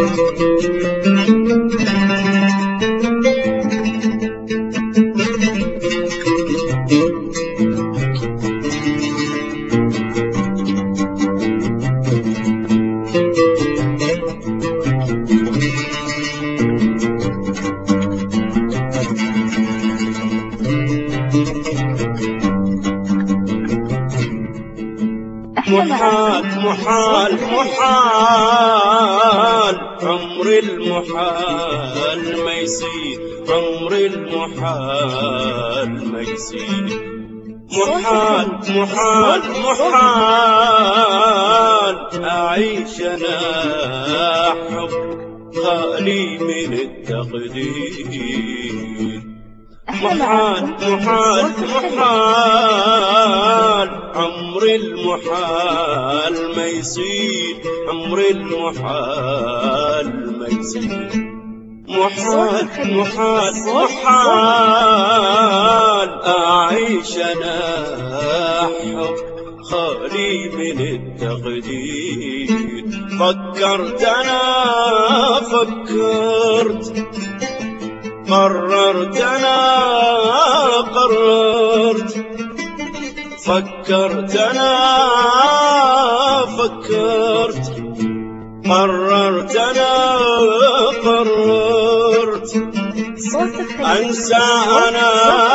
محال محال محال عمر المحال ما يصير، عمر المحال ما يصير. محال محال محال أعيش أنا حب خالي من التقدير. محال محال محال عمر المحال ما يصير، عمر المحال ما يصير. محال محال محال أعيش أنا حب خالي من التقدير. فكرت أنا فكرت، قررت أنا قررت، فكرت أنا فكرت، قررت أنا قررت. أنسى أنا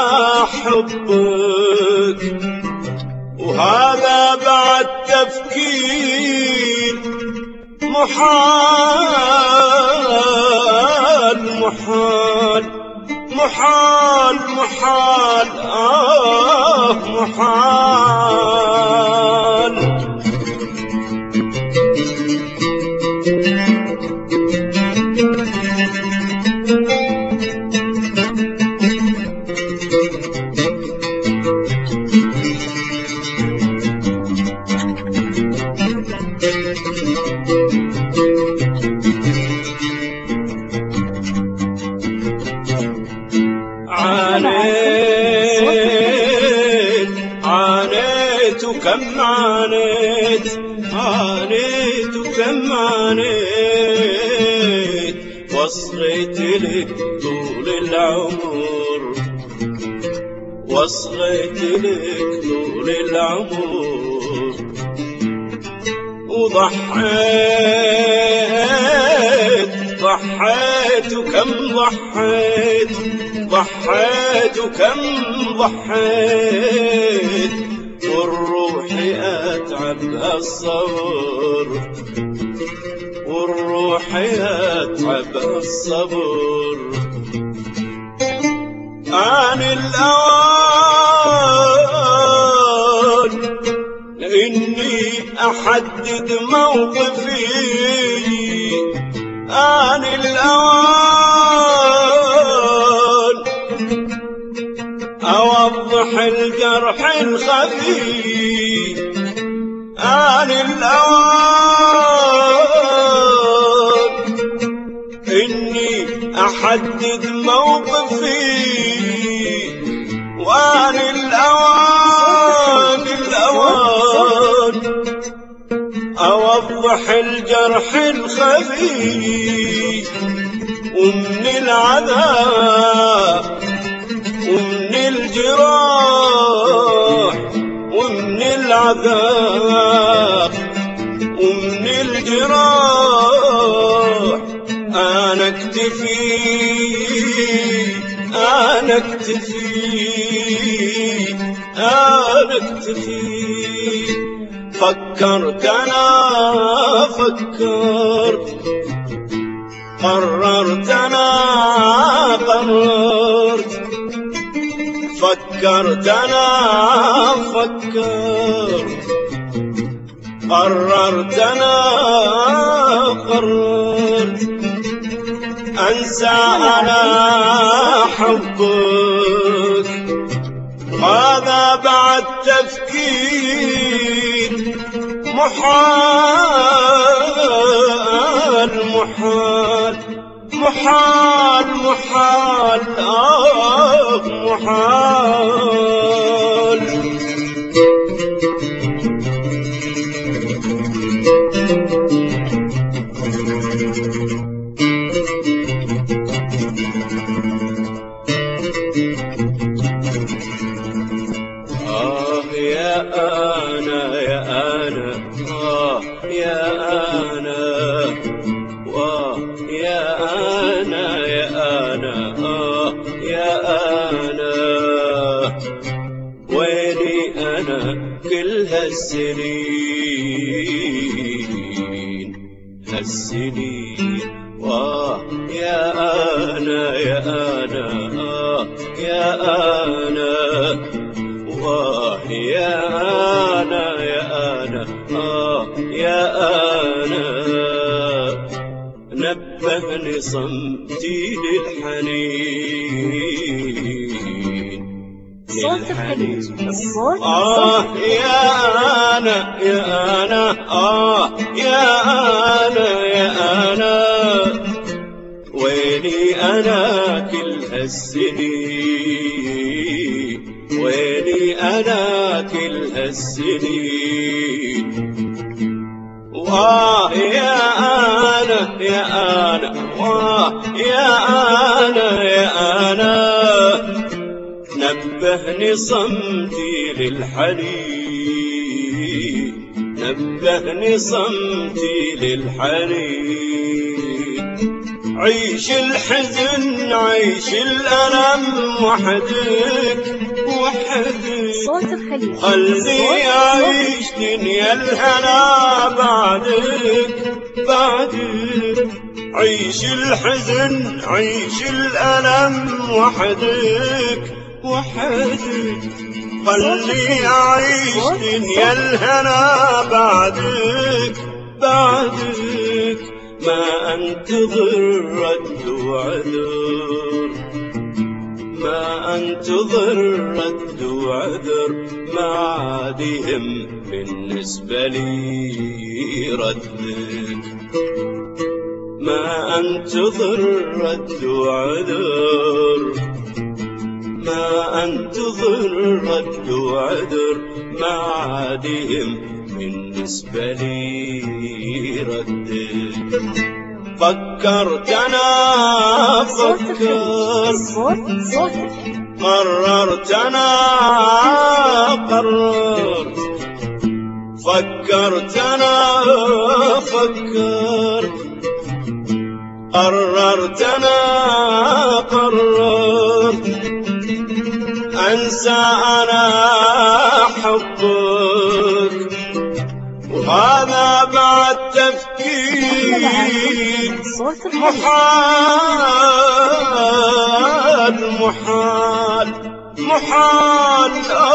حبك وهذا بعد تفكير. محال محال محال محال محال. عانيت عانيت وكم عانيت، عانيت وكم عانيت، وصلت لك طول العمر، وصلت لك طول العمر. وضحيت ضحيت وكم ضحيت، ضحيت وكم ضحيت، والروح أتعب الصبر، والروح أتعب الصبر. آن الأوان إني أحدد موقفي، آن الأوان أوضح الجرح الخفي، آن الأوان إني أحدد موقفي، وآن الأوان الأوان أوضح الجرح الخفي. ومن العذاب ومن الجراح، ومن العذاب ومن الجراح، أنا اكتفي أنا اكتفي أنا اكتفي. فكرت أنا فكرت، قررت أنا قررت، فكرت أنا فكرت، قررت أنا قررت. أنسى أنا حبك هذا بعد تفكير. محال محال محال محال محال. يا أنا يا أنا يا أنا ويلي أنا كل هالسنين يا أنا يا أنا يا أنا يا أنا يا أنا يا أنا نبهني صمتي للحنين صوت الخليج الصوت يا أنا يا أنا يا أنا يا أنا ويلي أنا كل هالسنين ويلي أنا كل هالسنين يا أنا يا أنا يا أنا يا أنا نبهني صمتي للحنين نبهني صمتي للحنين عيش الحزن عيش الألم وحدك صوت الخليج خلني أعيش دنيا الهنا بعدك عيش الحزن عيش الألم وحدك خلني أعيش دنيا الهنا بعدك ما أنتظر رد وعذر ما أنتظر رد وعذر ما عادهم بالنسبة لي ردك ما أنتظر رد وعذر ما أنتظر رد وعذر ما عادهم بالنسبة لي ردك فكرت أنا قررت أنا فكرت أنا قررت أنا أنسى أنا حبك وهذا بعد تفكير محال